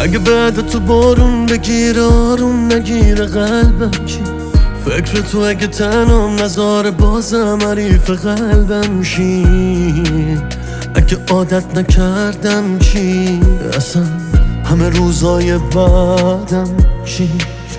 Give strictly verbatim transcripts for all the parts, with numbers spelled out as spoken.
اگه بعد تو بارون بگیره آروم نگیره قلبم چی؟ فکر تو اگه تنم نذاره بازم حریف قلبم شی؟ اگه عادت نکردم چی؟ اصلا همه روزای بعدم چی؟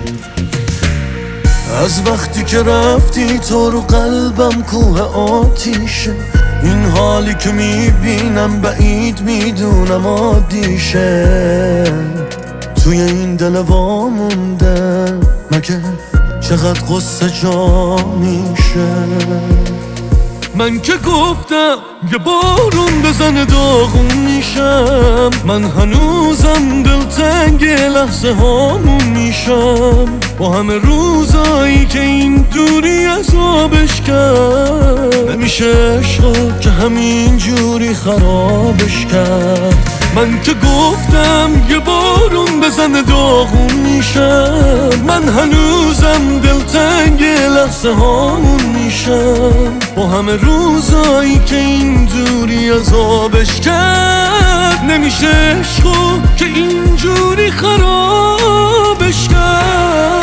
از وقتی که رفتی تو رو قلبم کوه آتیشه، این حالی که میبینم بعید میدونم عادیشه. توی این دل وامونده مگه چقدر قصه جا میشه؟ من که گفتم یه بارون بزنه داغون میشم، من هنوزم دلتنگ لحظه هامون میشم. با همه روزایی که این دوری عذابش کرد، نمیشه عشقا که همین جوری خرابش کرد. من که گفتم یه بارون بزنه داغون میشم، من هنوزم دلتنگ لحظه هامون میشم. با همه روزایی که این دوری عذابش کرد، نمیشه عشقا که اینجوری خرابش کرد.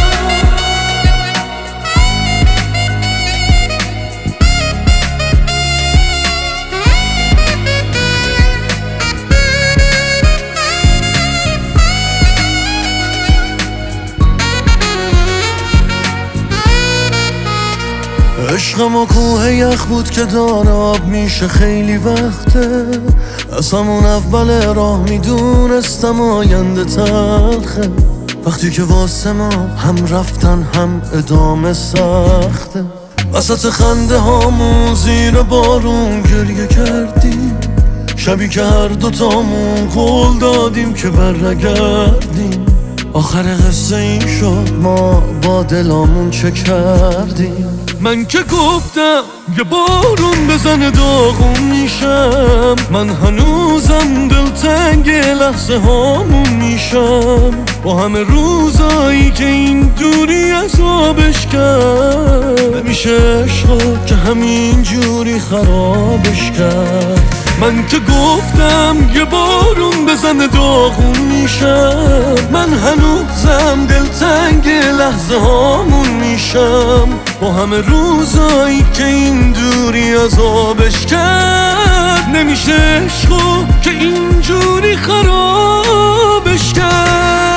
عشقم و کوه یخ بود که داره آب میشه خیلی وقته. از همون اول راه میدونستم آینده تلخه، وقتی که واسه ما هم رفتن هم ادامه سخته. وسط خنده هامون زیر بارون گریه کردیم، شبی که هر دوتامون قول دادیم که برنگردیم. آخر قصه این شد ما با دلامون چه کردیم. من که گفتم یه بارون بزنه داغون میشم، من هنوزم دلتنگ لحظه هامون میشم. با همه روزایی که این دوری عذابش کرد، نمیشه عشقا که همین جوری خرابش کرد. من که گفتم یه بارون بزنه داغون میشم، من هنوزم دلتنگ لحظه هامون میشم. با همه روزایی که این دوری عذابش کرد، نمیشه عشقا که اینجوری خرابش کرد.